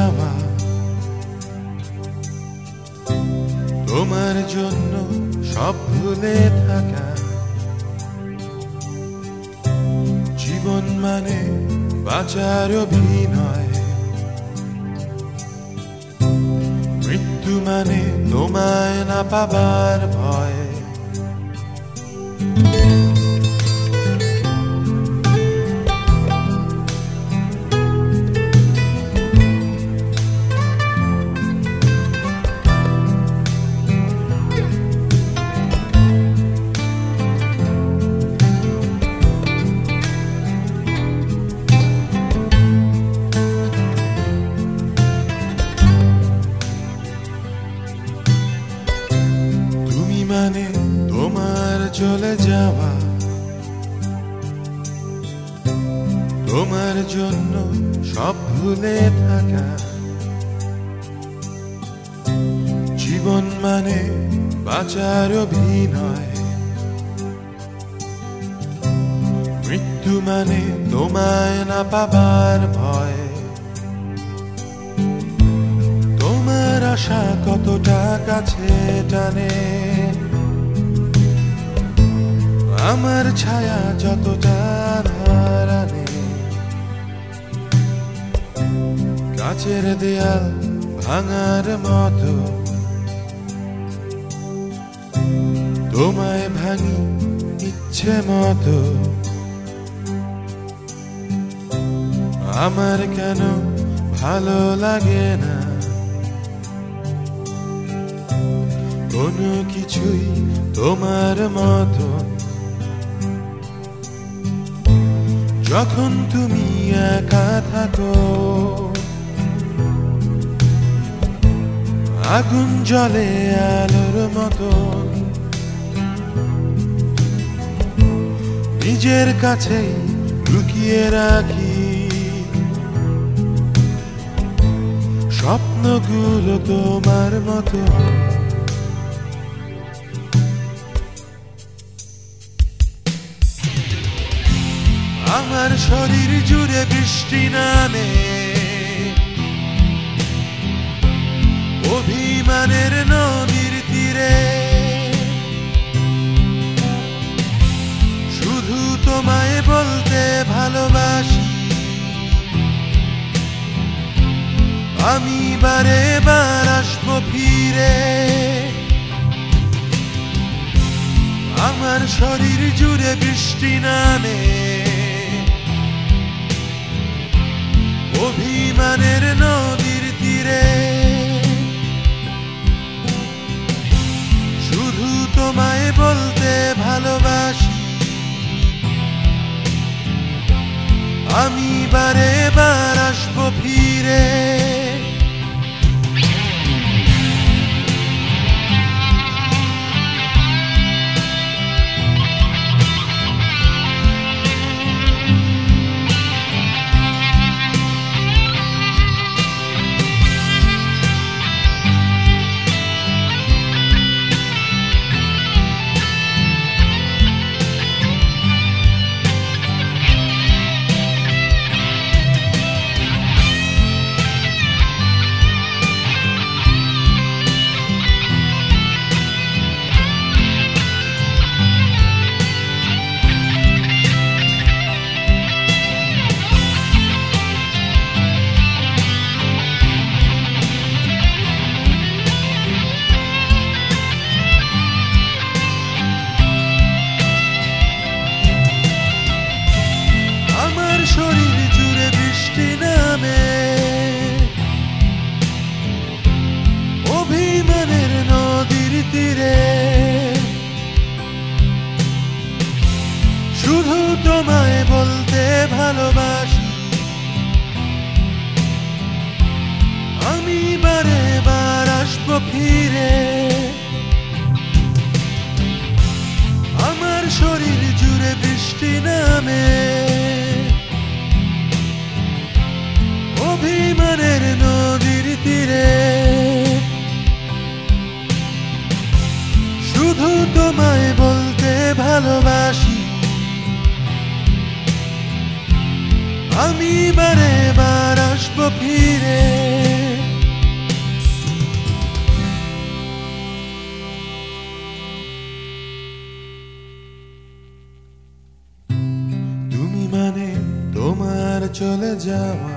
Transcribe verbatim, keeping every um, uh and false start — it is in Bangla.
যাওয়া, তোমার জন্য সব ভুলে থাকা। জীবন মানে বাঁচার অভিনয়, মৃত্যু মানে তোমায় না পাবার ভয়। মানে তোমার চলে যাওয়া, তোমার জন্য সব ভুলে থাকা। জীবন মানে বাঁচার অভিনয়, মৃত্যু মানে তোমায় না পাবার ভয়। তোমার আশা কতটা কাছে টানে, আমার ছায়া যতটা হারানে। কাছের দেয়াল ভাঙার মতো তোমায় ভাঙি ইচ্ছে মতো। আমার কেন ভালো লাগে না কোনো কিছুই তোমার মতো। যখন তুমি একা থাকো, আগুন জ্বলে আলোর মতো। নিজের কাছেই লুকিয়ে রাখি স্বপ্নগুলো তোমার মতো। আমার শরীর জুড়ে বৃষ্টি নামে, অভিমানের নদীর তীরে। শুধু তোমায় বলতে ভালোবাসি, আমি বারে বার আসবো ফিরে। আমার শরীর জুড়ে বৃষ্টি নামে, অভিমানের নদীর তীরে। শুধু তোমায় বলতে ভালোবাসি, আমি বারে বার আসবো ফিরে। শরীর জুড়ে বৃষ্টি নামে, অভিমানের নদীর তীরে। শুধু তোমায় বলতে ভালোবাসি, আমি বারে বার আসবো ফিরে। আমার শরীর জুড়ে বৃষ্টি নামে, অভিমানের নদীর তীরে। শুধু তোমায় বলতে ভালোবাসি, আমি বারে বার আসবো ফিরে। চলে যাওয়া